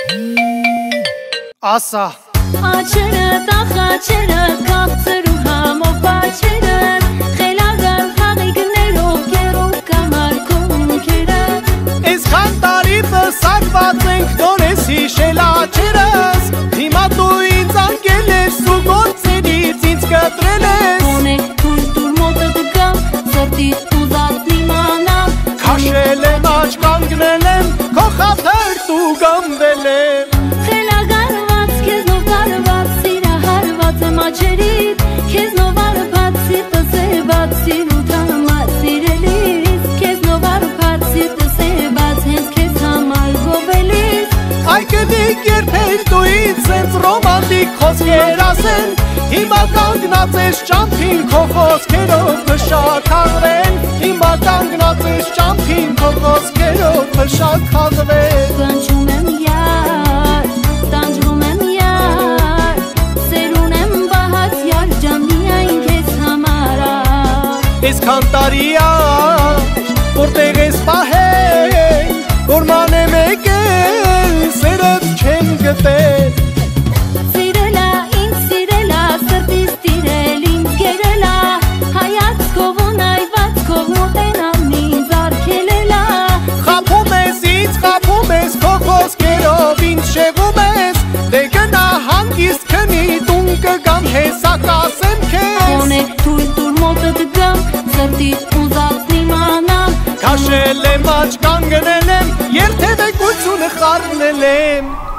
Ասա Աչերդ, ախ աչերդ, կապցրու համով բաչերդ Խելագար խաղիկներով կերով կամարկում կերդ Ես խանտարի պսակված ենք նոր ես հիշել աչերս Հիմա դու ինձ անգել ես ու գործերից ինձ կտրել ես Ունեք թույլ դուր մոտը դգամ, սրտիտ ուզած նիմանամ Քաշել եմ աչ կանգնել եմ, քո խաթր դու գամվել եմ Խելագարված, քեզնով տարված, սիրահարված եմ աչերիդ Քեզնով արփած սիրտս է բաց, սիրուտ համար սիրելիս Քեզնով արփած սիրտս է բաց, հենց քեզ համար գովելիս Այ կդիկ երբեր դու ինձ սենց ռոմանտիկ խոսքեր ասեն Հիմա կանգնած ես ճամփին քո խոսքերով փշաքաղվեն Հիմա կանգնած ես ճամփին քո խոսքերով փշաքաղվեն Կանչում եմ յար, տանջվում եմ յար Սեր ունեմ բահած յար ջան միայն քեզ համար Այսքան տարի որտեղ ես պահել Որ մանեմ եկել սերդ չեմ գտել Սիրելա, ինձ սիրելա, սրտիս տիրել ինձ գերելա Հայացքով ու նայվածքով մոտենամ ինձ արգելելա Խափում ես ինձ, խափում ես քո խոսքերով ինձ շեղում ես Դե գնա հանգիստ քնի տուն կգամ հեսա կասեմ քեզ Ունեք թույլ դուր մոտը դգամ, սրտիտ ուզած նիմանամ Քաշել եմ աչ կանգնել եմ, երթևեկությունը խառնել եմ